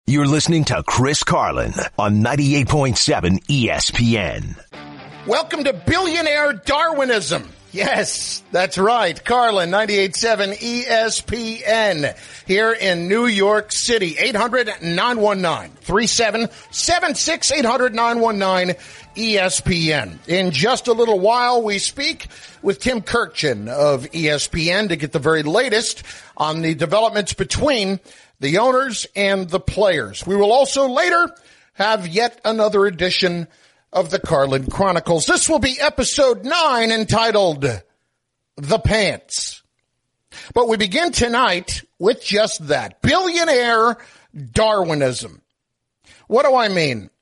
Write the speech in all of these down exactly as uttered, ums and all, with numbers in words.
You're listening to Chris Carlin on ninety-eight point seven E S P N. Welcome to Billionaire Darwinism. Yes, that's right. Carlin, ninety-eight point seven E S P N here in New York City. eight hundred, nine one nine, three seven seven six, eight hundred, nine one nine, E S P N. In just a little while, we speak with Tim Kurkjian of E S P N to get the very latest on the developments between the owners and the players. We will also later have yet another edition of the Carlin Chronicles. This will be episode nine, entitled The Pants. But we begin tonight with just that, billionaire Darwinism. What do I mean?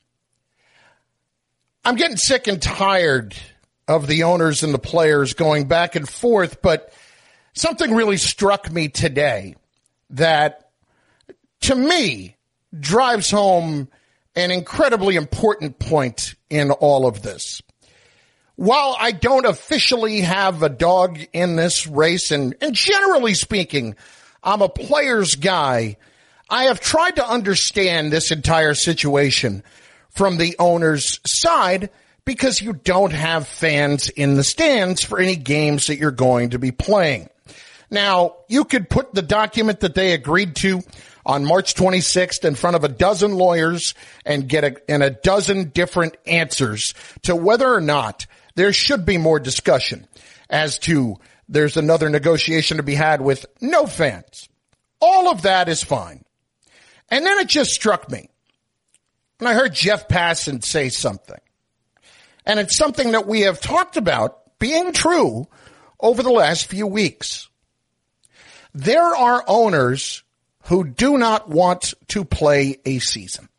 I'm getting sick and tired of the owners and the players going back and forth, but something really struck me today that, to me, drives home an incredibly important point in all of this. While I don't officially have a dog in this race, and, and generally speaking, I'm a player's guy, I have tried to understand this entire situation from the owner's side, because you don't have fans in the stands for any games that you're going to be playing. Now, you could put the document that they agreed to on March twenty-sixth in front of a dozen lawyers and get a, and a dozen different answers to whether or not there should be more discussion as to there's another negotiation to be had with no fans. All of that is fine. And then it just struck me. And I heard Jeff Passan say something. And it's something that we have talked about being true over the last few weeks. There are owners who do not want to play a season.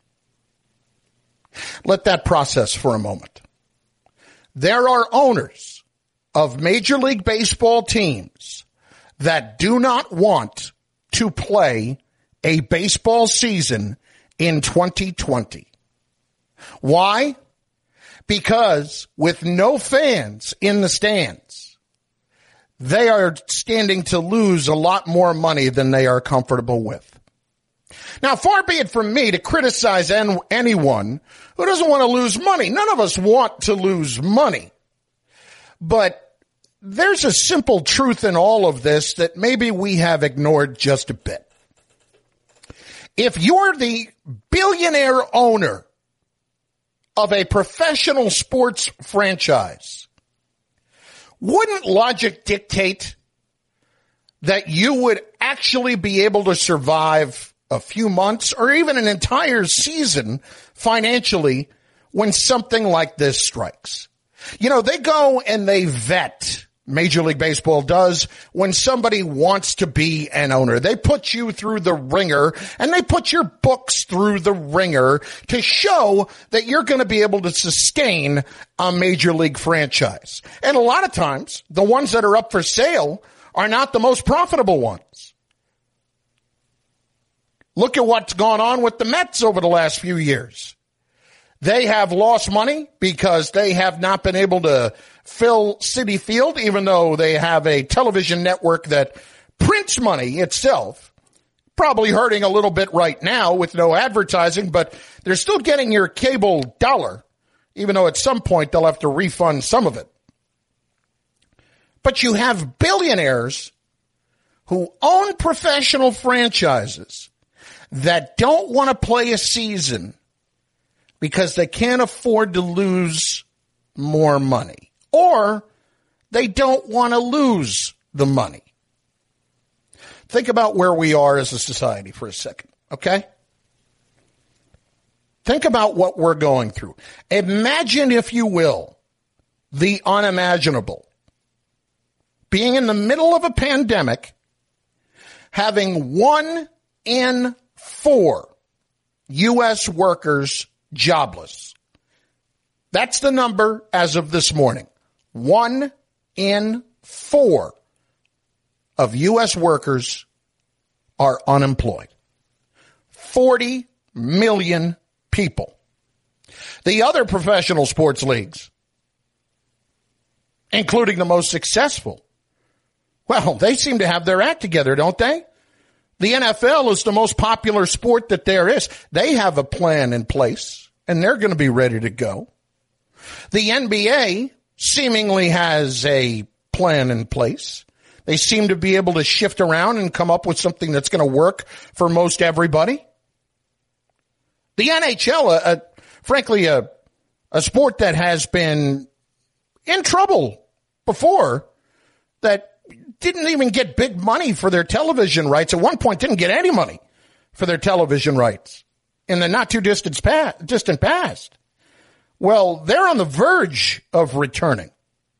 Let that process for a moment. There are owners of Major League Baseball teams that do not want to play a baseball season in twenty twenty. Why? Because with no fans in the stands, they are standing to lose a lot more money than they are comfortable with. Now, far be it from me to criticize en- anyone who doesn't want to lose money. None of us want to lose money. But there's a simple truth in all of this that maybe we have ignored just a bit. If you're the billionaire owner of a professional sports franchise, wouldn't logic dictate that you would actually be able to survive a few months or even an entire season financially when something like this strikes? You know, they go and they vet, Major League Baseball does, when somebody wants to be an owner. They put you through the ringer, and they put your books through the ringer to show that you're going to be able to sustain a Major League franchise. And a lot of times, the ones that are up for sale are not the most profitable ones. Look at what's gone on with the Mets over the last few years. They have lost money because they have not been able to fill Citi Field, even though they have a television network that prints money itself. Probably hurting a little bit right now with no advertising, but they're still getting your cable dollar, even though at some point they'll have to refund some of it. But you have billionaires who own professional franchises that don't want to play a season because they can't afford to lose more money, or they don't want to lose the money. Think about where we are as a society for a second, okay? Think about what we're going through. Imagine, if you will, the unimaginable. Being in the middle of a pandemic, having one in four U S workers jobless. That's the number as of this morning. One in four of U S workers are unemployed. forty million people. The other professional sports leagues, including the most successful, well, they seem to have their act together, don't they? The N F L is the most popular sport that there is. They have a plan in place, and they're going to be ready to go. The N B A seemingly has a plan in place. They seem to be able to shift around and come up with something that's going to work for most everybody. The N H L, a, a, frankly, a, a sport that has been in trouble before, that didn't even get big money for their television rights. At one point, didn't get any money for their television rights in the not too distant past. Distant past. Well, they're on the verge of returning.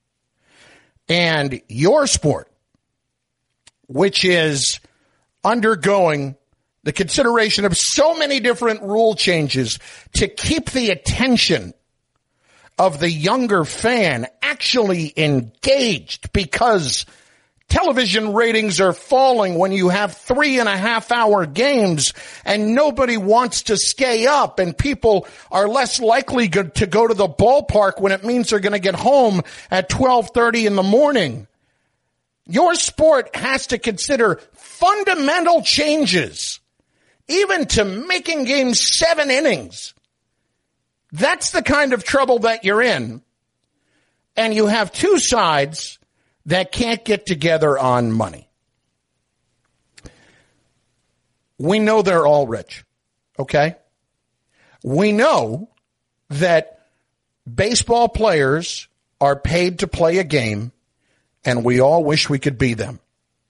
And your sport, which is undergoing the consideration of so many different rule changes to keep the attention of the younger fan actually engaged, because television ratings are falling when you have three and a half hour games and nobody wants to stay up, and people are less likely to go to the ballpark when it means they're going to get home at twelve thirty in the morning. Your sport has to consider fundamental changes, even to making games seven innings. That's the kind of trouble that you're in. And you have two sides that can't get together on money. We know they're all rich, okay? We know that baseball players are paid to play a game, and we all wish we could be them.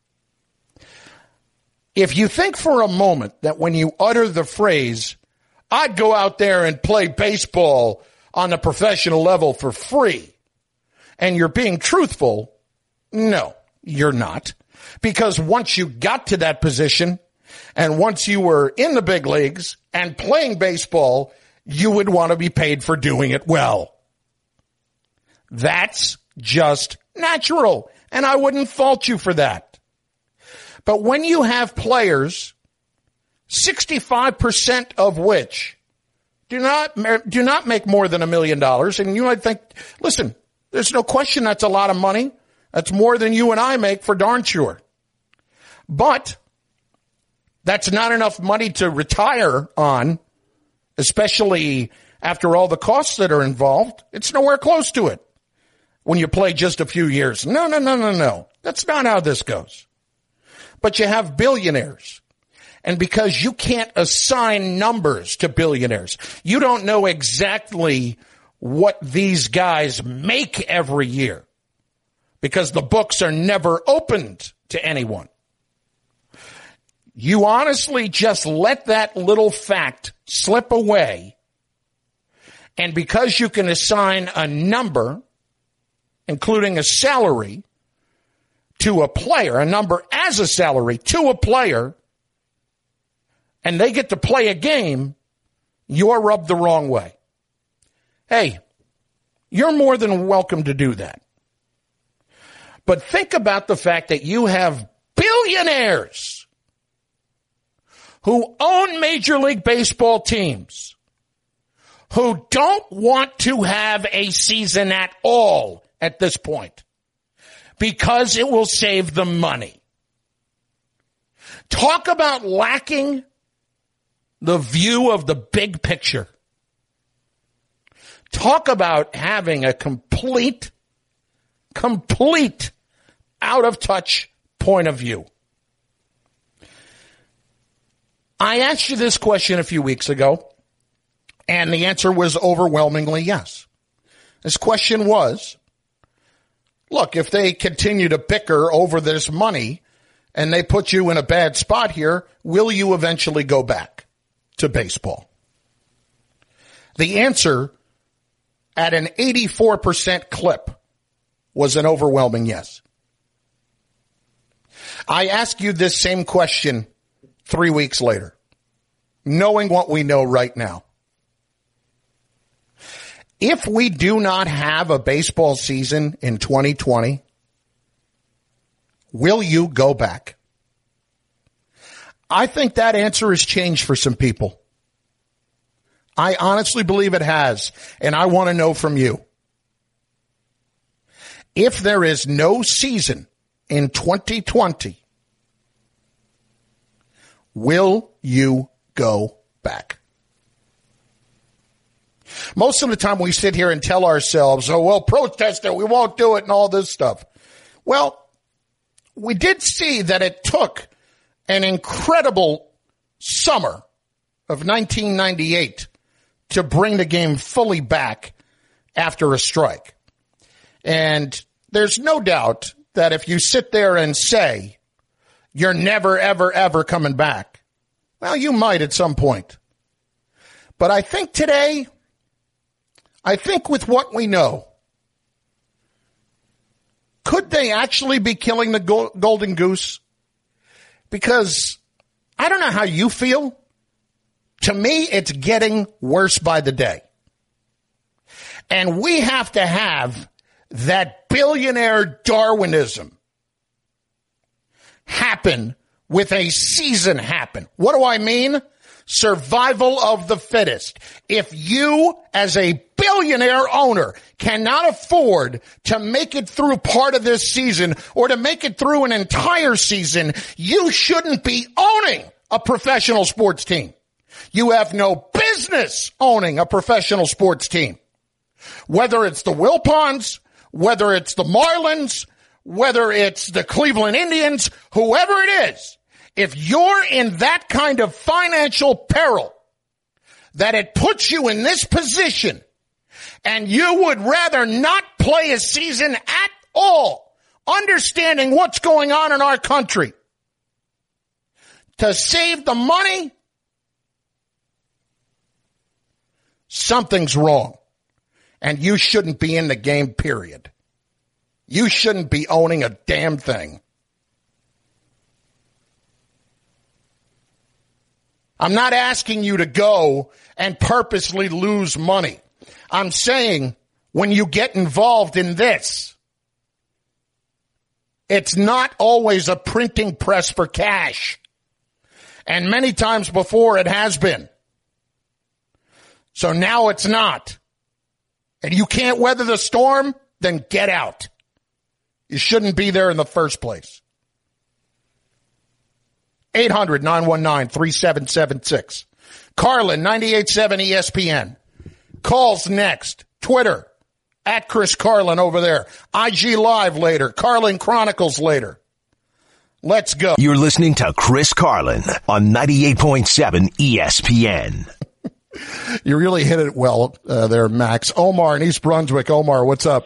If you think for a moment that when you utter the phrase, I'd go out there and play baseball on a professional level for free, and you're being truthful, no, you're not. Because once you got to that position, and once you were in the big leagues and playing baseball, you would want to be paid for doing it well. That's just natural, and I wouldn't fault you for that. But when you have players, sixty-five percent of which do not do not make more than a million dollars, and you might think, listen, there's no question that's a lot of money. That's more than you and I make for darn sure. But that's not enough money to retire on, especially after all the costs that are involved. It's nowhere close to it when you play just a few years. No, no, no, no, no. That's not how this goes. But you have billionaires. And because you can't assign numbers to billionaires, you don't know exactly what these guys make every year, because the books are never opened to anyone. You honestly just let that little fact slip away, and because you can assign a number, including a salary, to a player, a number as a salary to a player, and they get to play a game, you're rubbed the wrong way. Hey, you're more than welcome to do that. But think about the fact that you have billionaires who own Major League Baseball teams who don't want to have a season at all at this point because it will save them money. Talk about lacking the view of the big picture. Talk about having a complete, complete out of touch point of view. I asked you this question a few weeks ago, and the answer was overwhelmingly yes. This question was, look, if they continue to bicker over this money and they put you in a bad spot here, will you eventually go back to baseball? The answer at an eighty-four percent clip was an overwhelming yes. I ask you this same question three weeks later, knowing what we know right now. If we do not have a baseball season in twenty twenty, will you go back? I think that answer has changed for some people. I honestly believe it has, and I want to know from you. If there is no season in twenty twenty, Will you go back? Most of the time we sit here and tell ourselves, oh, well, protest it, we won't do it, and all this stuff. Well, we did see that it took an incredible summer of nineteen ninety-eight to bring the game fully back after a strike. And there's no doubt that if you sit there and say you're never, ever, ever coming back, well, you might at some point. But I think today, I think with what we know, could they actually be killing the go- golden goose? Because I don't know how you feel. To me, it's getting worse by the day. And we have to have that billionaire Darwinism happen with a season happen. What do I mean? Survival of the fittest. If you, as a billionaire owner, cannot afford to make it through part of this season or to make it through an entire season, you shouldn't be owning a professional sports team. You have no business owning a professional sports team. Whether it's the Wilpons, whether it's the Marlins, whether it's the Cleveland Indians, whoever it is, if you're in that kind of financial peril that it puts you in this position and you would rather not play a season at all, understanding what's going on in our country, to save the money, something's wrong. And you shouldn't be in the game, period. You shouldn't be owning a damn thing. I'm not asking you to go and purposely lose money. I'm saying when you get involved in this, it's not always a printing press for cash. And many times before it has been. So now it's not. And you can't weather the storm, then get out. You shouldn't be there in the first place. eight hundred, nine one nine, three seven seven six. Carlin, ninety-eight point seven E S P N. Calls next. Twitter, at Chris Carlin over there. I G Live later. Carlin Chronicles later. Let's go. You're listening to Chris Carlin on ninety-eight point seven E S P N. You really hit it well uh, there, Max. Omar in East Brunswick. Omar, what's up?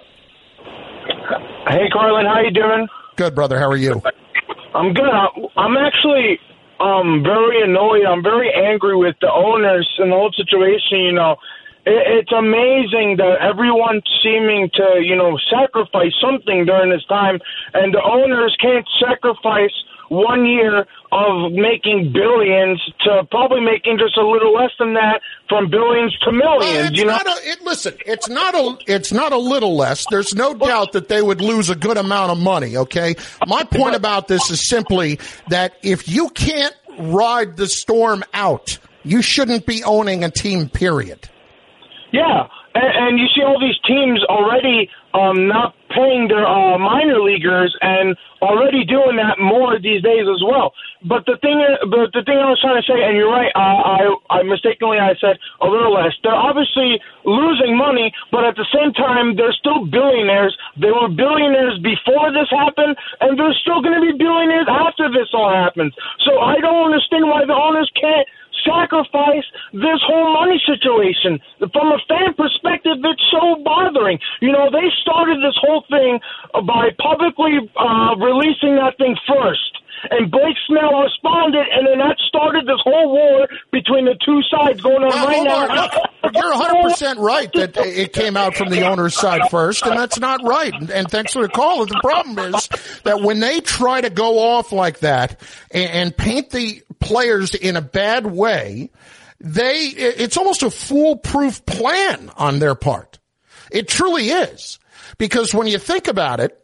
Hey, Carlin, how you doing? Good, brother. How are you? I'm good. I'm actually um, very annoyed. I'm very angry with the owners and the whole situation. You know, it, it's amazing that everyone's seeming to, you know, sacrifice something during this time, and the owners can't sacrifice one year of making billions to probably making just a little less than that, from billions to millions. It's you know, not a, it, listen, it's not a, it's not a little less. There's no doubt that they would lose a good amount of money. Okay, my point about this is simply that if you can't ride the storm out, you shouldn't be owning a team. Period. Yeah, and, and you see all these teams already um, not paying their uh, minor leaguers, and already doing that more these days as well. But the thing, but the thing I was trying to say, and you're right, uh, I, I mistakenly I said a little less. They're obviously losing money, but at the same time, they're still billionaires. They were billionaires before this happened, and they're still going to be billionaires after this all happens. So I don't understand why the owners can't sacrifice this whole money situation. From a fan perspective, it's so bothering. You know, they started this whole thing by publicly uh, releasing that thing first. And Blake Snell responded, and then that started this whole war between the two sides going on well, right Omar, now. Look, you're one hundred percent right that it came out from the owner's side first, and that's not right. And thanks for the call. The problem is that when they try to go off like that and, and paint the players in a bad way, they it's almost a foolproof plan on their part. It truly is. Because when you think about it,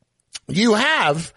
you have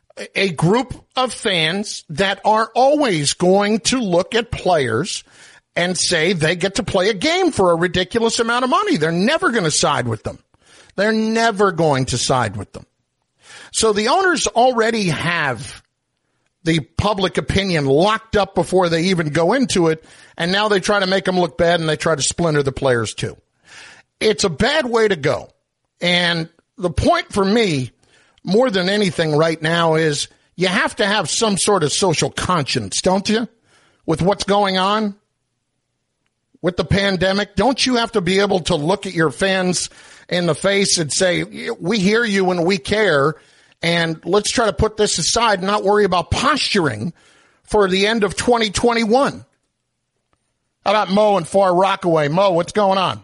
a group of fans that are always going to look at players and say they get to play a game for a ridiculous amount of money. They're never going to side with them. They're never going to side with them. So the owners already have the public opinion locked up before they even go into it, and now they try to make them look bad and they try to splinter the players too. It's a bad way to go. And the point for me, more than anything right now, is you have to have some sort of social conscience, don't you? With what's going on with the pandemic, don't you have to be able to look at your fans in the face and say, we hear you and we care, and let's try to put this aside and not worry about posturing for the end of twenty twenty-one. How about Mo in Far Rockaway? Mo, what's going on?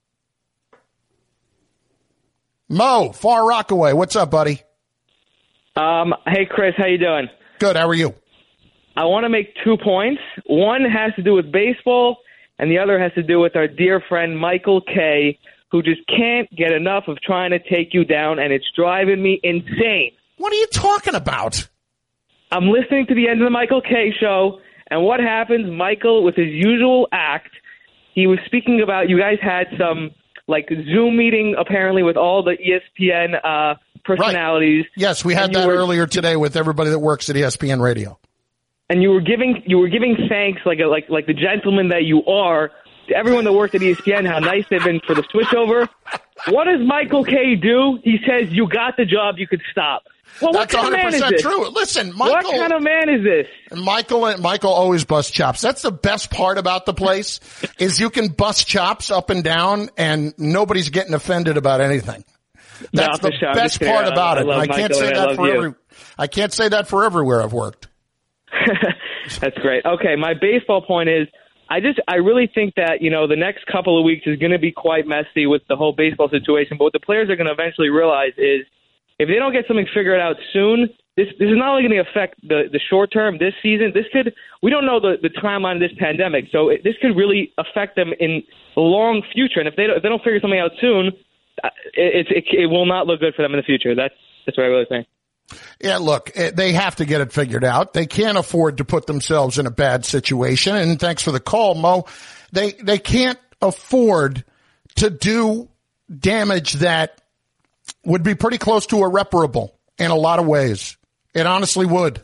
Mo, Far Rockaway, what's up, buddy? Um, hey, Chris, how you doing? Good, how are you? I want to make two points. One has to do with baseball, and the other has to do with our dear friend Michael Kay, who just can't get enough of trying to take you down, and it's driving me insane. What are you talking about? I'm listening to the end of the Michael Kay show, and what happens, Michael, with his usual act, he was speaking about you guys had some like Zoom meeting apparently with all the E S P N uh, personalities. Right. Yes, we had that were, earlier today with everybody that works at E S P N Radio. And you were giving you were giving thanks like a, like like the gentleman that you are to everyone that worked at E S P N, how nice they've been for the switchover. What does Michael Kay do? He says, "You got the job, you could stop." Well, what That's kind one hundred percent of man is this? true. Listen, Michael. What kind of man is this? Michael Michael always busts chops. That's the best part about the place is you can bust chops up and down, and nobody's getting offended about anything. That's no, the sure. best part I, about I it. I can't Michael, say I that for you. every. I can't say that for everywhere I've worked. That's great. Okay, my baseball point is, I just I really think that you know the next couple of weeks is going to be quite messy with the whole baseball situation. But what the players are going to eventually realize is, if they don't get something figured out soon, this this is not only going to affect the, the short term, this season. This could we don't know the, the timeline of this pandemic, so it, this could really affect them in the long future. And if they don't, if they don't figure something out soon, it, it it will not look good for them in the future. That's that's what I really think. Yeah, look, they have to get it figured out. They can't afford to put themselves in a bad situation. And thanks for the call, Mo. They they can't afford to do damage that would be pretty close to irreparable in a lot of ways. It honestly would.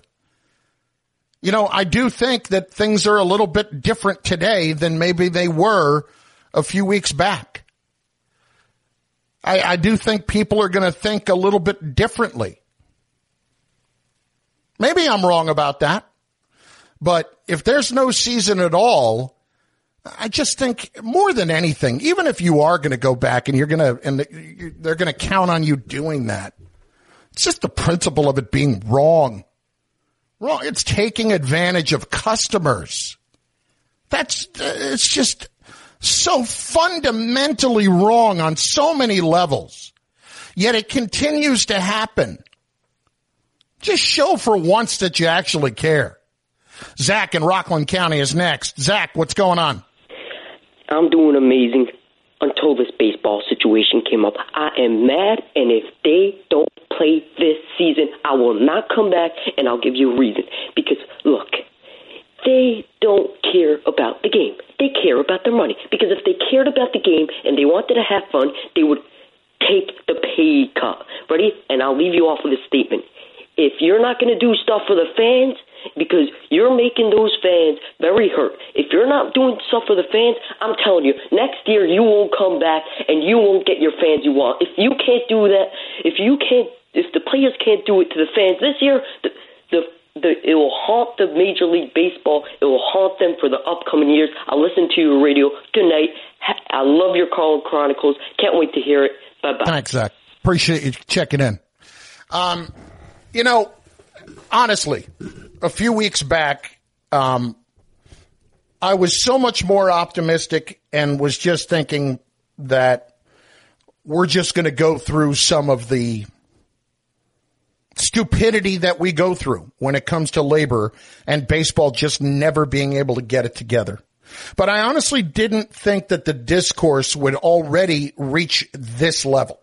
You know, I do think that things are a little bit different today than maybe they were a few weeks back. I, I do think people are going to think a little bit differently. Maybe I'm wrong about that. But if there's no season at all, I just think more than anything, even if you are going to go back and you're going to, and they're going to count on you doing that, it's just the principle of it being wrong. Wrong. It's taking advantage of customers. That's, it's just so fundamentally wrong on so many levels. Yet it continues to happen. Just show for once that you actually care. Zach in Rockland County is next. Zach, what's going on? I'm doing amazing until this baseball situation came up. I am mad, and if they don't play this season, I will not come back, and I'll give you a reason. Because, look, they don't care about the game. They care about their money. Because if they cared about the game and they wanted to have fun, they would take the pay cut. Ready? And I'll leave you off with a statement. If you're not going to do stuff for the fans, because you're making those fans very hurt. If you're not doing stuff for the fans, I'm telling you, next year you won't come back and you won't get your fans you want. If you can't do that, if you can't, if the players can't do it to the fans this year, the the, the it will haunt the Major League Baseball. It will haunt them for the upcoming years. I listen to your radio. Good night. I love your Carlin Chronicles. Can't wait to hear it. Bye bye. Thanks, Zach. Appreciate you checking in. Um. You know, honestly, a few weeks back, um, I was so much more optimistic and was just thinking that we're just going to go through some of the stupidity that we go through when it comes to labor and baseball just never being able to get it together. But I honestly didn't think that the discourse would already reach this level.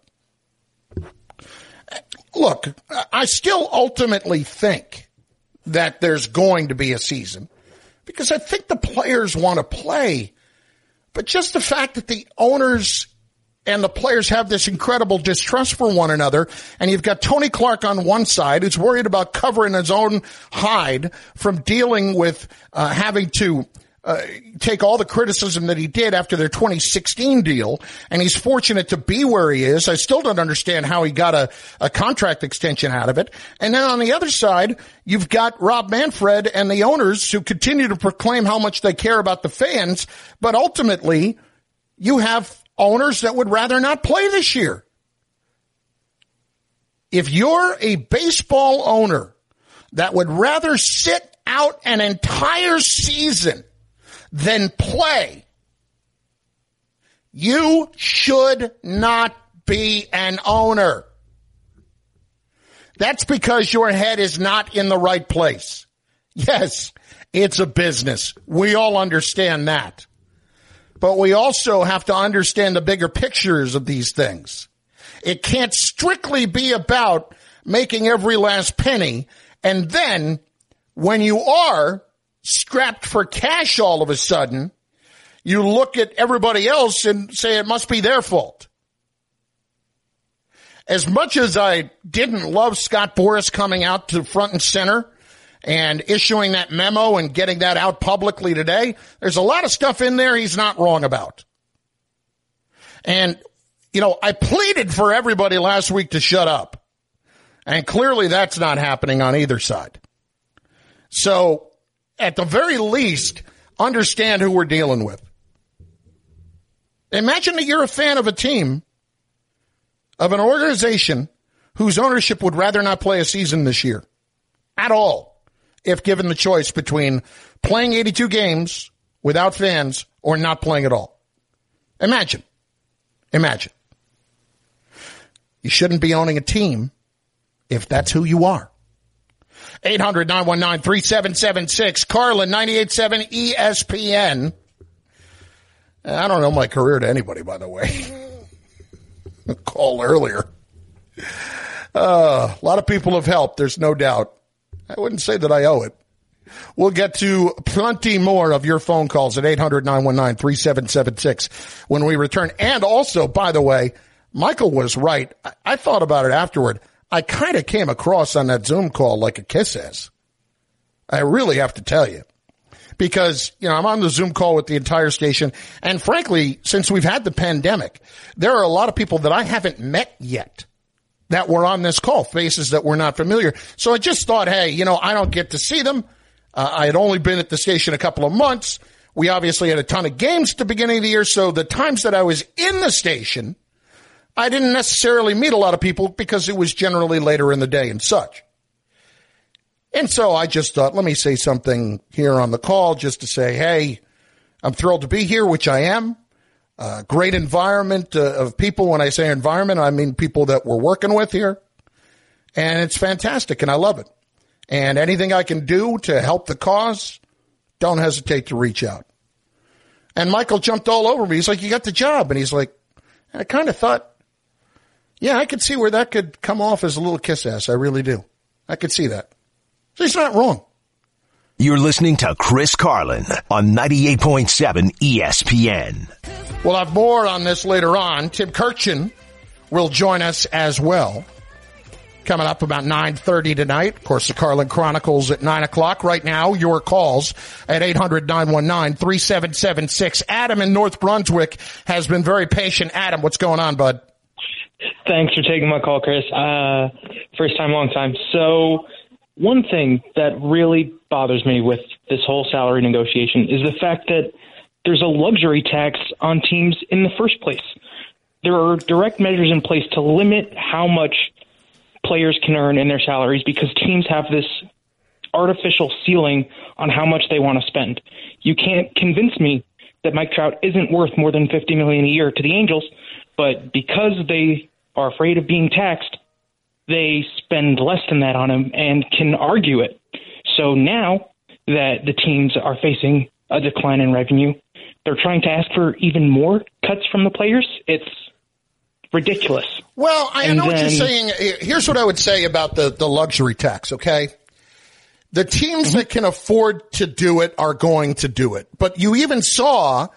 Look, I still ultimately think that there's going to be a season because I think the players want to play. But just the fact that the owners and the players have this incredible distrust for one another. And you've got Tony Clark on one side who's worried about covering his own hide from dealing with uh, having to Uh, take all the criticism that he did after their twenty sixteen deal, and he's fortunate to be where he is. I still don't understand how he got a, a contract extension out of it. And then on the other side, you've got Rob Manfred and the owners who continue to proclaim how much they care about the fans, but ultimately you have owners that would rather not play this year. If you're a baseball owner that would rather sit out an entire season then play, you should not be an owner. That's because your head is not in the right place. Yes, it's a business. We all understand that. But we also have to understand the bigger pictures of these things. It can't strictly be about making every last penny, and then when you are strapped for cash all of a sudden, you look at everybody else and say it must be their fault. As much as I didn't love Scott Boras coming out to front and center and issuing that memo and getting that out publicly today, there's a lot of stuff in there he's not wrong about. And, you know, I pleaded for everybody last week to shut up. And clearly that's not happening on either side. So, at the very least, understand who we're dealing with. Imagine that you're a fan of a team, of an organization whose ownership would rather not play a season this year at all, if given the choice between playing eighty-two games without fans or not playing at all. Imagine. Imagine. You shouldn't be owning a team if that's who you are. eight hundred, nine one nine, three seven seven six. Carlin, ninety-eight point seven E S P N. I don't know my career to anybody, by the way. Call earlier. Uh, a lot of people have helped, there's no doubt. I wouldn't say that I owe it. We'll get to plenty more of your phone calls at eight hundred, nine one nine, three seven seven six when we return. And also, by the way, Michael was right. I, I thought about it afterward. I kind of came across on that Zoom call like a kiss ass. I really have to tell you. Because, you know, I'm on the Zoom call with the entire station. And frankly, since we've had the pandemic, there are a lot of people that I haven't met yet that were on this call, faces that were not familiar. So I just thought, hey, you know, I don't get to see them. Uh, I had only been at the station a couple of months. We obviously had a ton of games at the beginning of the year. So the times that I was in the station, I didn't necessarily meet a lot of people because it was generally later in the day and such. And so I just thought, let me say something here on the call just to say, hey, I'm thrilled to be here, which I am. Uh, great environment uh, of people. When I say environment, I mean people that we're working with here. And it's fantastic, and I love it. And anything I can do to help the cause, don't hesitate to reach out. And Michael jumped all over me. He's like, you got the job. And he's like, I kind of thought, yeah, I could see where that could come off as a little kiss ass. I really do. I could see that. So he's not wrong. You're listening to Chris Carlin on ninety-eight point seven E S P N. We'll have more on this later on. Tim Kirchin will join us as well. Coming up about nine thirty tonight. Of course, the Carlin Chronicles at nine o'clock. Right now, your calls at eight hundred, nine one nine, three seven seven six. Adam in North Brunswick has been very patient. Adam, what's going on, bud? Thanks for taking my call, Chris. Uh, first time, long time. So one thing that really bothers me with this whole salary negotiation is the fact that there's a luxury tax on teams in the first place. There are direct measures in place to limit how much players can earn in their salaries because teams have this artificial ceiling on how much they want to spend. You can't convince me that Mike Trout isn't worth more than fifty million dollars a year to the Angels, but because they are afraid of being taxed, they spend less than that on him and can argue it. So now that the teams are facing a decline in revenue, they're trying to ask for even more cuts from the players. It's ridiculous. Well, I and know then, what you're saying. Here's what I would say about the, the luxury tax, okay? The teams mm-hmm. that can afford to do it are going to do it. But you even saw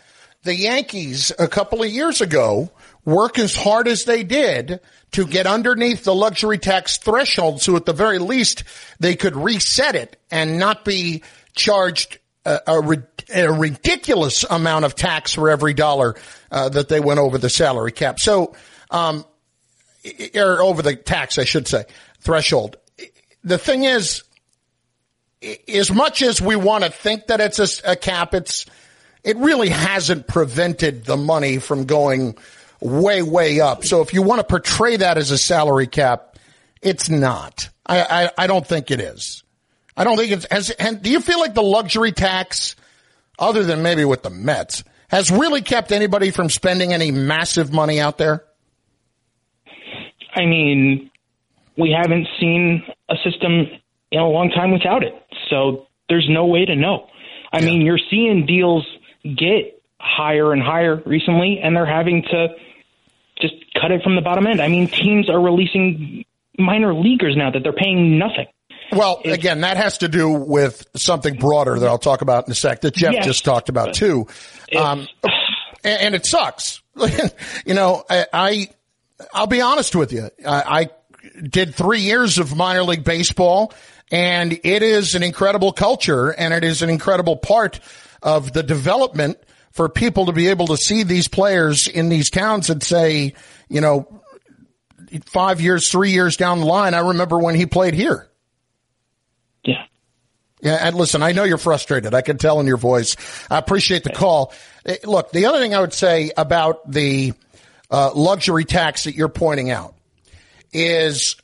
the Yankees a couple of years ago work as hard as they did to get underneath the luxury tax threshold so at the very least they could reset it and not be charged a, a, a ridiculous amount of tax for every dollar uh, that they went over the salary cap. So, um, or over the tax, I should say, threshold. The thing is, as much as we want to think that it's a, a cap, it's it really hasn't prevented the money from going way, way up. So if you want to portray that as a salary cap, it's not. I, I, I don't think it is. I don't think it's. Has, and do you feel like the luxury tax, other than maybe with the Mets, has really kept anybody from spending any massive money out there? I mean, we haven't seen a system in a long time without it. So there's no way to know. I yeah. mean, you're seeing deals get higher and higher recently, and they're having to just cut it from the bottom end. I mean, teams are releasing minor leaguers now that they're paying nothing. Well, it's, again, that has to do with something broader that I'll talk about in a sec that Jeff yes, just talked about too. Um, and, and it sucks. you know, I, I, I'll be honest with you. I, I did three years of minor league baseball, and it is an incredible culture, and it is an incredible part of the development for people to be able to see these players in these towns and say, you know, five years, three years down the line, I remember when he played here. Yeah. Yeah. And listen, I know you're frustrated. I can tell in your voice. I appreciate the call. Look, the other thing I would say about the uh, luxury tax that you're pointing out is,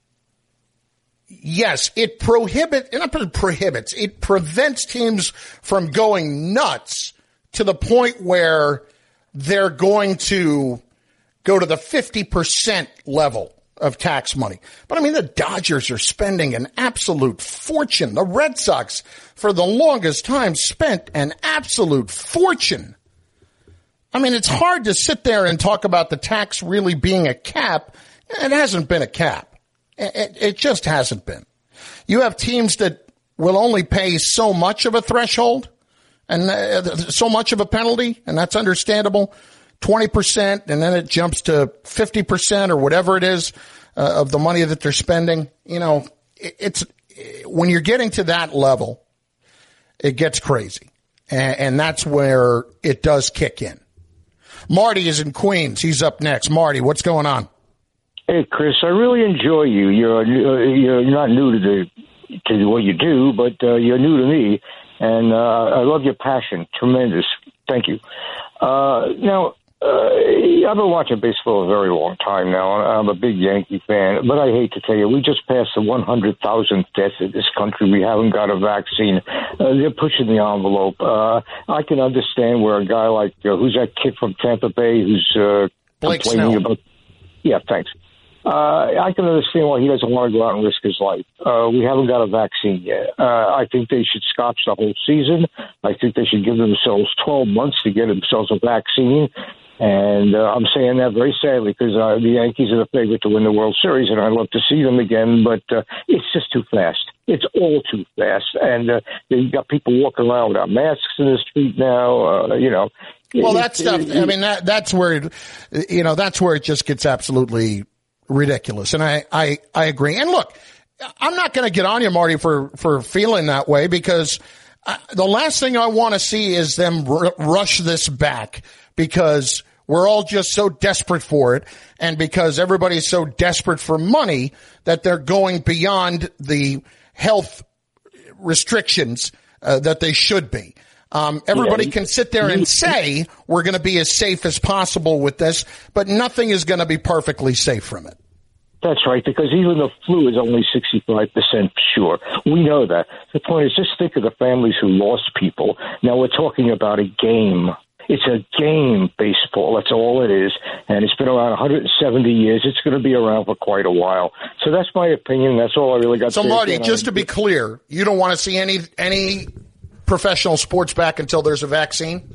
yes, it prohibits, not prohibits, it prevents teams from going nuts to the point where they're going to go to the fifty percent level of tax money. But I mean, the Dodgers are spending an absolute fortune. The Red Sox, for the longest time, spent an absolute fortune. I mean, it's hard to sit there and talk about the tax really being a cap. It hasn't been a cap. It, it just hasn't been. You have teams that will only pay so much of a threshold and uh, so much of a penalty, and that's understandable. twenty percent, and then it jumps to fifty percent or whatever it is uh, of the money that they're spending. You know, it, it's when you're getting to that level, it gets crazy, and, and that's where it does kick in. Marty is in Queens. He's up next. Marty, what's going on? Hey, Chris, I really enjoy you. You're you're not new to the to what you do, but uh, you're new to me, and uh, I love your passion. Tremendous. Thank you. Uh, now, uh, I've been watching baseball a very long time now. I'm a big Yankee fan, but I hate to tell you, we just passed the one hundred thousandth death in this country. We haven't got a vaccine. Uh, they're pushing the envelope. Uh, I can understand where a guy like, uh, who's that kid from Tampa Bay who's uh, Blake complaining Snell. about... Yeah, thanks. Uh, I can understand why he doesn't want to go out and risk his life. Uh, we haven't got a vaccine yet. Uh, I think they should scotch the whole season. I think they should give themselves twelve months to get themselves a vaccine. And uh, I'm saying that very sadly because uh, the Yankees are the favorite to win the World Series, and I'd love to see them again, but uh, it's just too fast. It's all too fast. And uh, you've got people walking around without masks in the street now, uh, you know. Well, that stuff, I mean, that, that's where, it, you know, that's where it just gets absolutely ridiculous. And I, I, I agree. And look, I'm not going to get on you, Marty, for, for feeling that way, because uh, the last thing I want to see is them r- rush this back because we're all just so desperate for it. And because everybody's so desperate for money that they're going beyond the health restrictions uh, that they should be. Um, everybody can sit there and say we're going to be as safe as possible with this, but nothing is going to be perfectly safe from it. That's right, because even the flu is only sixty-five percent sure. We know that. The point is, just think of the families who lost people. Now we're talking about a game. It's a game, baseball. That's all it is. And it's been around one hundred seventy years. It's going to be around for quite a while. So that's my opinion. That's all I really got so to say. So, Marty, just to be clear, you don't want to see any any professional sports back until there's a vaccine?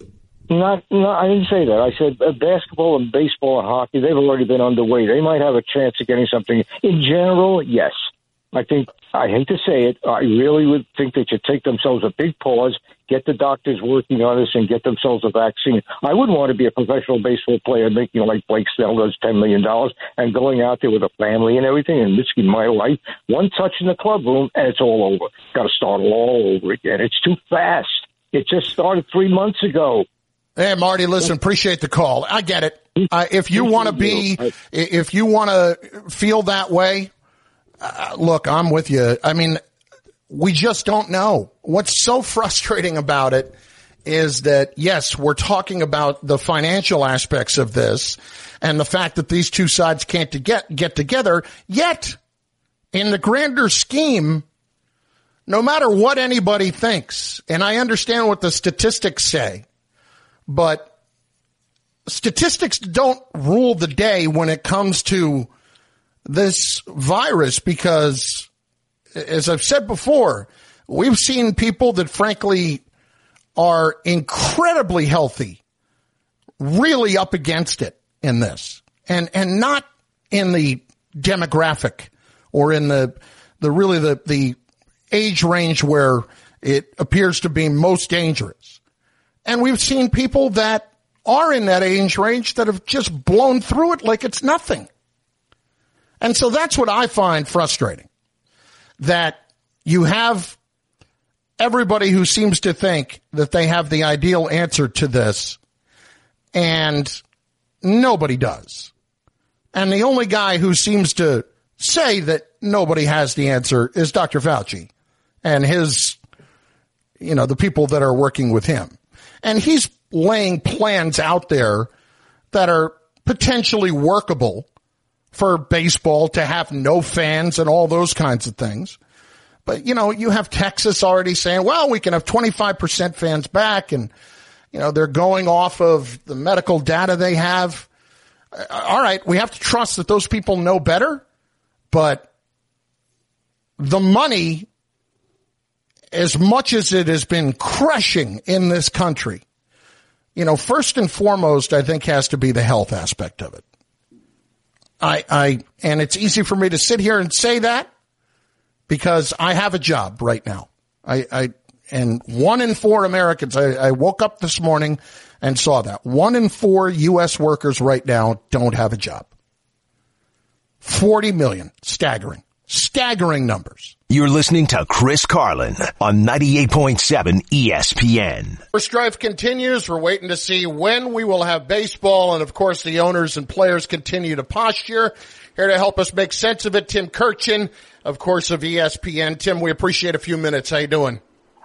Not, no, I didn't say that. I said uh, basketball and baseball and hockey, they've already been underway. They might have a chance of getting something. In general, yes. I think, I hate to say it, I really would think they should take themselves a big pause, get the doctors working on this, and get themselves a vaccine. I wouldn't want to be a professional baseball player making like Blake Snell does ten million dollars and going out there with a family and everything and risking my life. One touch in the club room, and it's all over. Got to start all over again. It's too fast. It just started three months ago. Hey, Marty, listen, appreciate the call. I get it. Uh, if you want to be, if you want to feel that way, uh, look, I'm with you. I mean, we just don't know. What's so frustrating about it is that, yes, we're talking about the financial aspects of this and the fact that these two sides can't to get, get together, yet in the grander scheme, no matter what anybody thinks, and I understand what the statistics say, but statistics don't rule the day when it comes to this virus because, as I've said before, we've seen people that frankly are incredibly healthy, really up against it in this, and and not in the demographic or in the the really the the age range where it appears to be most dangerous. And we've seen people that are in that age range that have just blown through it like it's nothing. And so that's what I find frustrating, that you have everybody who seems to think that they have the ideal answer to this, and nobody does. And the only guy who seems to say that nobody has the answer is Doctor Fauci and his, you know, the people that are working with him. And he's laying plans out there that are potentially workable for baseball to have no fans and all those kinds of things. But, you know, you have Texas already saying, well, we can have twenty-five percent fans back. And, you know, they're going off of the medical data they have. All right, we have to trust that those people know better. But the money, as much as it has been crushing in this country, you know, first and foremost, I think has to be the health aspect of it. I, I, and it's easy for me to sit here and say that because I have a job right now. I, I, and one in four Americans, I, I woke up this morning and saw that one in four U S workers right now don't have a job. forty million. Staggering. Staggering numbers. You're listening to Chris Carlin on ninety-eight point seven E S P N. First drive continues. We're waiting to see when we will have baseball. And, of course, the owners and players continue to posture. Here to help us make sense of it, Tim Kurkjian, of course, of E S P N. Tim, we appreciate a few minutes. How you doing?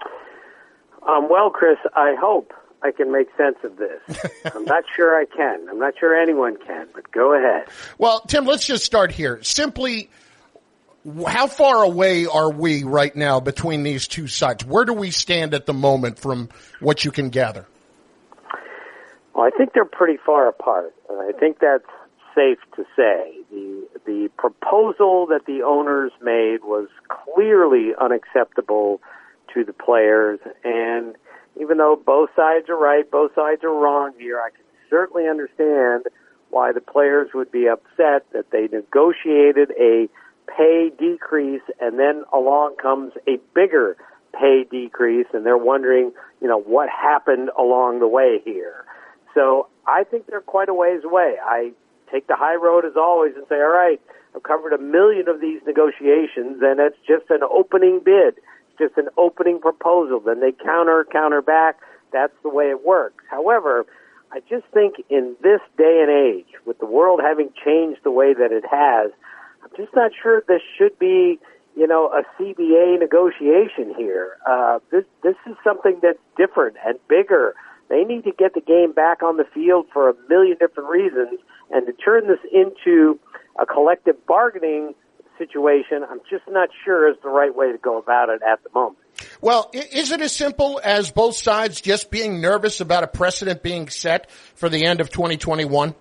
Um, well, Chris, I hope I can make sense of this. I'm not sure I can. I'm not sure anyone can, but go ahead. Well, Tim, let's just start here. Simply, how far away are we right now between these two sides? Where do we stand at the moment from what you can gather? Well, I think they're pretty far apart. I think that's safe to say. The the proposal that the owners made was clearly unacceptable to the players, and even though both sides are right, both sides are wrong here, I can certainly understand why the players would be upset that they negotiated a pay decrease and then along comes a bigger pay decrease, and they're wondering, you know, what happened along the way here. So I think they're quite a ways away. I take the high road as always and say, all right, I've covered a million of these negotiations, and it's just an opening bid. Just an opening proposal. Then they counter, counter back. That's the way it works. However, I just think in this day and age, with the world having changed the way that it has, I'm just not sure this should be, you know, a C B A negotiation here. Uh, this this is something that's different and bigger. They need to get the game back on the field for a million different reasons, and to turn this into a collective bargaining situation, I'm just not sure is the right way to go about it at the moment. Well, is it as simple as both sides just being nervous about a precedent being set for the end of twenty twenty-one?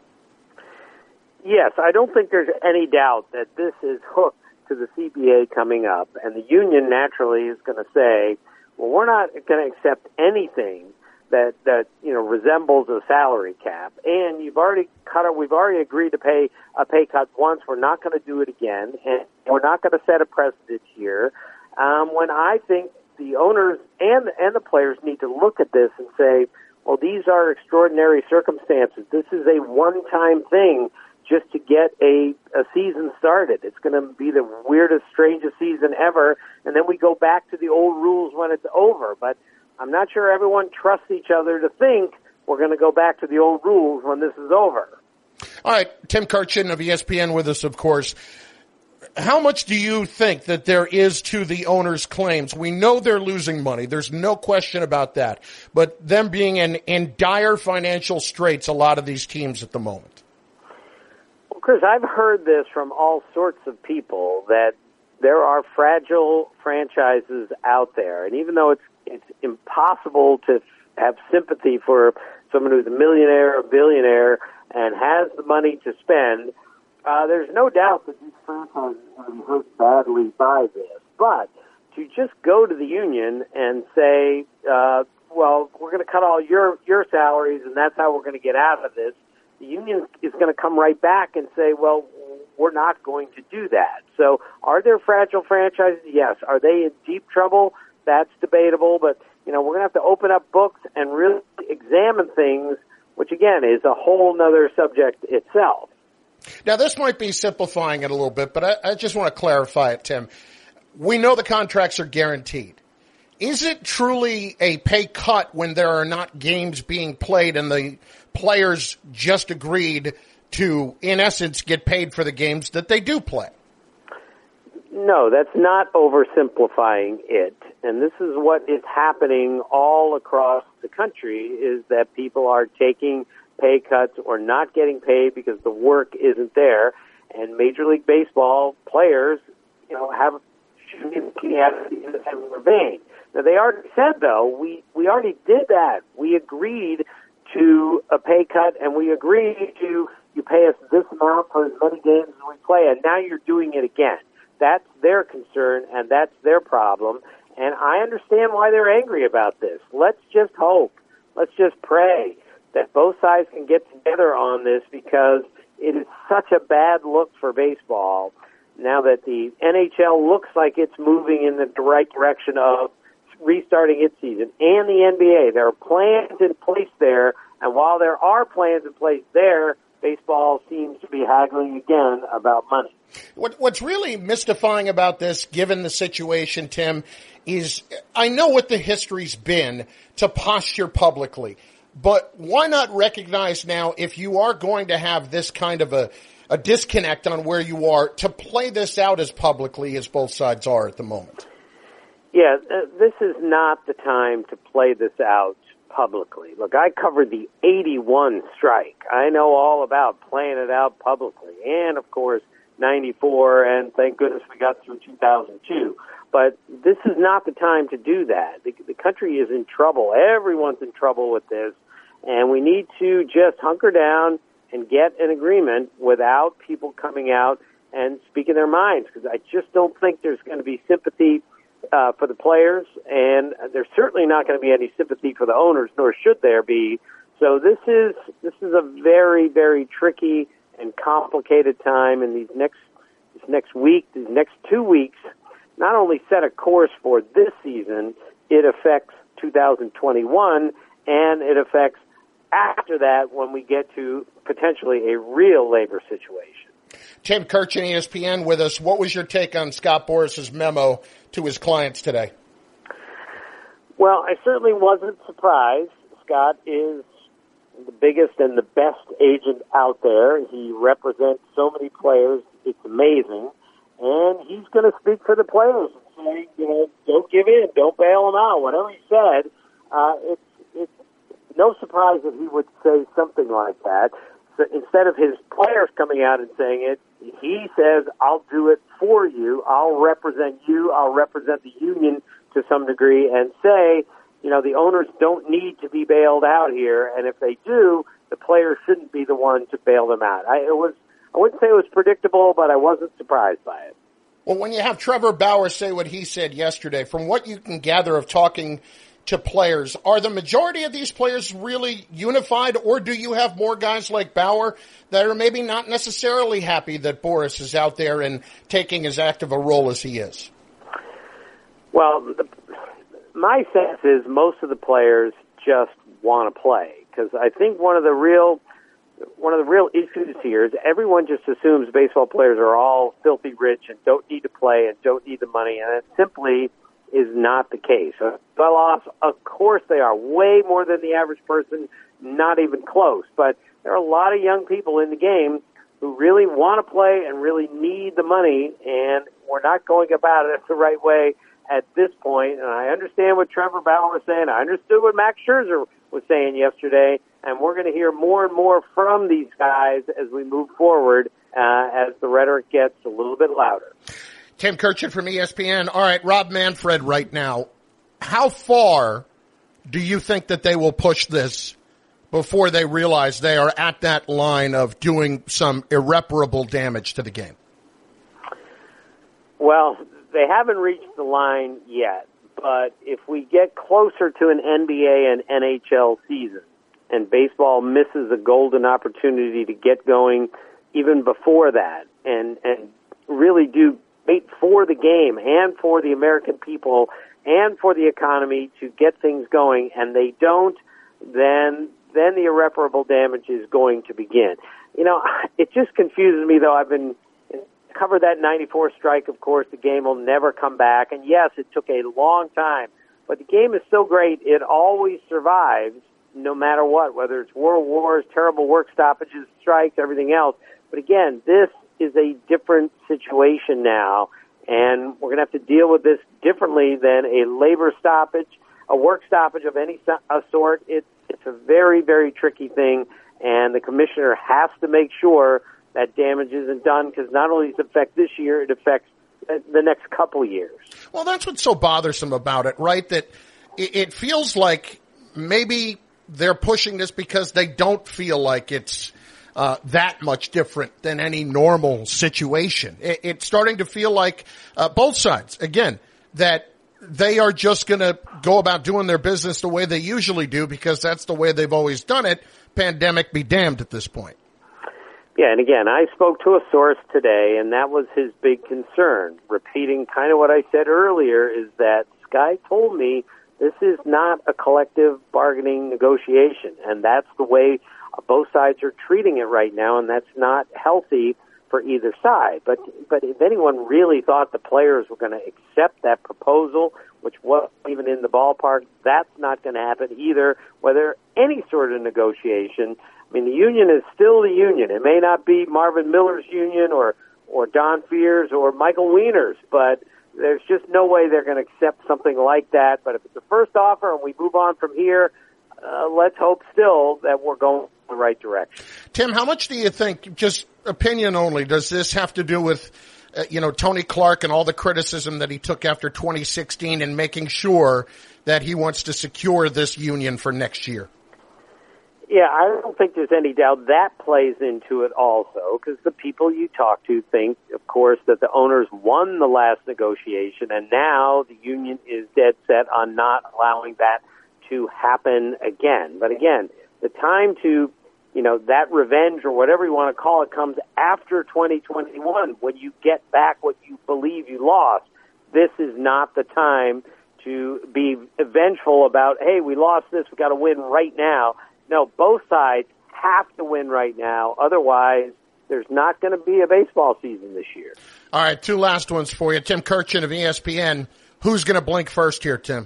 Yes, I don't think there's any doubt that this is hooked to the C B A coming up, and the union naturally is going to say, well, we're not going to accept anything that that you know resembles a salary cap, and you've already cut it. We've already agreed to pay a pay cut once. We're not going to do it again, and we're not going to set a precedent here. Um, when I think the owners and and the players need to look at this and say, well, these are extraordinary circumstances. This is a one-time thing just to get a, a season started. It's going to be the weirdest, strangest season ever, and then we go back to the old rules when it's over. But I'm not sure everyone trusts each other to think we're going to go back to the old rules when this is over. All right, Tim Kurkjian of E S P N with us, of course. How much do you think that there is to the owners' claims? We know they're losing money. There's no question about that. But them being in, in dire financial straits, a lot of these teams at the moment. Well, Chris, I've heard this from all sorts of people that there are fragile franchises out there. And even though it's it's impossible to have sympathy for someone who's a millionaire or billionaire and has the money to spend, Uh, there's no doubt that these franchises are going to be hurt badly by this. But to just go to the union and say, uh, well, we're going to cut all your, your salaries and that's how we're going to get out of this, the union is going to come right back and say, well, we're not going to do that. So are there fragile franchises? Yes. Are they in deep trouble? That's debatable. But, you know, we're going to have to open up books and really examine things, which, again, is a whole other subject itself. Now, this might be simplifying it a little bit, but I, I just want to clarify it, Tim. We know the contracts are guaranteed. Is it truly a pay cut when there are not games being played and the players just agreed to, in essence, get paid for the games that they do play? No, that's not oversimplifying it. And this is what is happening all across the country, is that people are taking pay cuts or not getting paid because the work isn't there. And Major League Baseball players, you know, have should be looking at it in a similar vein. Now, they already said, though, we, we already did that. We agreed to a pay cut, and we agreed to, you pay us this amount for as many games as we play, and now you're doing it again. That's their concern, and that's their problem. And I understand why they're angry about this. Let's just hope. Let's just pray that both sides can get together on this, because it is such a bad look for baseball now that the N H L looks like it's moving in the right direction of restarting its season, and the N B A. There are plans in place there, and while there are plans in place there, baseball seems to be haggling again about money. What, what's really mystifying about this, given the situation, Tim, is I know what the history's been to posture publicly. But why not recognize now, if you are going to have this kind of a, a disconnect on where you are, to play this out as publicly as both sides are at the moment? Yeah, uh, this is not the time to play this out publicly. Look, I covered the eighty-one strike. I know all about playing it out publicly. And, of course, ninety-four, and thank goodness we got through two thousand two. But this is not the time to do that. The, the country is in trouble. Everyone's in trouble with this. And we need to just hunker down and get an agreement without people coming out and speaking their minds. Because I just don't think there's going to be sympathy uh, for the players. And there's certainly not going to be any sympathy for the owners, nor should there be. So this is this is a very, very tricky and complicated time. And these next this next week, these next two weeks, not only set a course for this season, it affects two thousand twenty-one, and it affects after that when we get to potentially a real labor situation. Tim Kurkjian, E S P N, with us. What was your take on Scott Boras's memo to his clients today? Well, I certainly wasn't surprised. Scott is the biggest and the best agent out there. He represents so many players. It's amazing. And he's going to speak for the players and say, you know, don't give in, don't bail them out. Whatever he said, uh, it's, it's no surprise that he would say something like that. So instead of his players coming out and saying it, he says, I'll do it for you. I'll represent you. I'll represent the union to some degree and say, you know, the owners don't need to be bailed out here. And if they do, the players shouldn't be the one to bail them out. I, it was, I wouldn't say it was predictable, but I wasn't surprised by it. Well, when you have Trevor Bauer say what he said yesterday, from what you can gather of talking to players. Are the majority of these players really unified, or do you have more guys like Bauer that are maybe not necessarily happy that Boras is out there and taking as active a role as he is? Well, the, my sense is most of the players just want to play, because I think one of the real one of the real issues here is everyone just assumes baseball players are all filthy rich and don't need to play and don't need the money, and it simply is not the case. Well off, of course they are, way more than the average person, not even close. But there are a lot of young people in the game who really want to play and really need the money, and we're not going about it the right way at this point. And I understand what Trevor Bauer was saying. I understood what Max Scherzer was saying yesterday, and we're going to hear more and more from these guys as we move forward, uh, as the rhetoric gets a little bit louder. Tim Kurkjian from E S P N. All right, Rob Manfred right now. How far do you think that they will push this before they realize they are at that line of doing some irreparable damage to the game? Well, they haven't reached the line yet, but if we get closer to an N B A and N H L season and baseball misses a golden opportunity to get going even before that and, and really do wait for the game and for the American people and for the economy to get things going, and they don't, then then the irreparable damage is going to begin. You know, it just confuses me, though. I've been covered that ninety-four strike, of course. The game will never come back, and yes, it took a long time, but the game is so great, it always survives no matter what, whether it's world wars, terrible work stoppages, strikes, everything else. But again, this is a different situation now, and we're going to have to deal with this differently than a labor stoppage, a work stoppage of any sort. It's, it's a very, very tricky thing, and the commissioner has to make sure that damage isn't done, because not only does it affect this year, it affects the next couple of years. Well, that's what's so bothersome about it, right? That it feels like maybe they're pushing this because they don't feel like it's Uh, that much different than any normal situation. It, it's starting to feel like uh, both sides, again, that they are just going to go about doing their business the way they usually do because that's the way they've always done it. Pandemic be damned at this point. Yeah, and again, I spoke to a source today, and that was his big concern. Repeating kind of what I said earlier is that Sky told me this is not a collective bargaining negotiation, and that's the way both sides are treating it right now, and that's not healthy for either side. But but if anyone really thought the players were going to accept that proposal, which wasn't even in the ballpark, that's not going to happen either, whether any sort of negotiation. I mean, the union is still the union. It may not be Marvin Miller's union or, or Don Fears or Michael Wiener's, but there's just no way they're going to accept something like that. But if it's the first offer and we move on from here, uh, let's hope still that we're going the right direction. Tim, how much do you think, just opinion only, does this have to do with, uh, you know, Tony Clark and all the criticism that he took after twenty sixteen and making sure that he wants to secure this union for next year? Yeah, I don't think there's any doubt that plays into it also, because the people you talk to think, of course, that the owners won the last negotiation, and now the union is dead set on not allowing that to happen again. But again, the time to, you know, that revenge or whatever you want to call it comes after twenty twenty-one, when you get back what you believe you lost. This is not the time to be vengeful about, hey, we lost this, we got to win right now. No, both sides have to win right now. Otherwise, there's not going to be a baseball season this year. All right, two last ones for you. Tim Kurkjian of E S P N. Who's going to blink first here, Tim?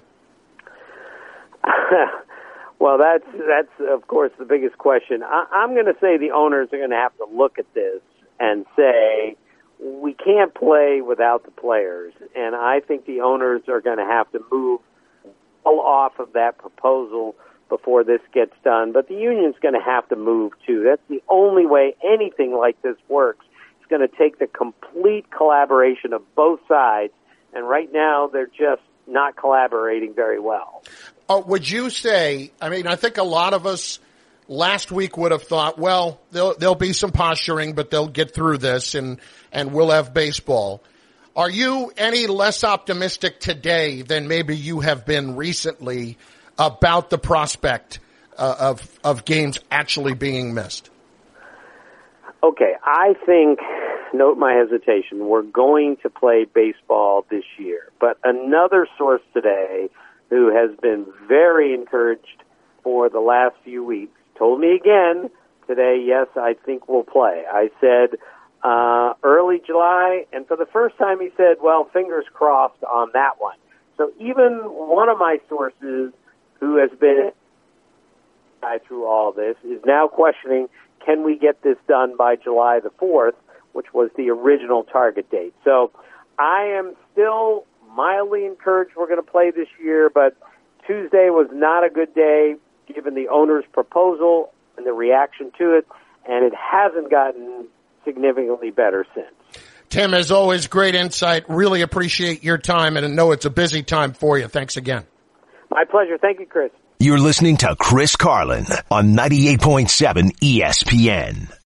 Well, that's, that's of course, the biggest question. I, I'm going to say the owners are going to have to look at this and say, we can't play without the players. And I think the owners are going to have to move all off of that proposal before this gets done. But the union's going to have to move, too. That's the only way anything like this works. It's going to take the complete collaboration of both sides. And right now, they're just not collaborating very well. Uh, would you say, I mean, I think a lot of us last week would have thought, well, there'll, there'll be some posturing, but they'll get through this and, and we'll have baseball. Are you any less optimistic today than maybe you have been recently about the prospect uh, of of games actually being missed? Okay, I think, note my hesitation, we're going to play baseball this year. But another source today who has been very encouraged for the last few weeks told me again today, yes, I think we'll play. I said uh, early July, and for the first time he said, well, fingers crossed on that one. So even one of my sources who has been through all this is now questioning, can we get this done by July the fourth, which was the original target date. So I am still mildly encouraged we're going to play this year, but Tuesday was not a good day given the owner's proposal and the reaction to it, and it hasn't gotten significantly better since. Tim, as always, great insight. Really appreciate your time, and I know it's a busy time for you. Thanks again. My pleasure. Thank you, Chris. You're listening to Chris Carlin on ninety-eight point seven E S P N.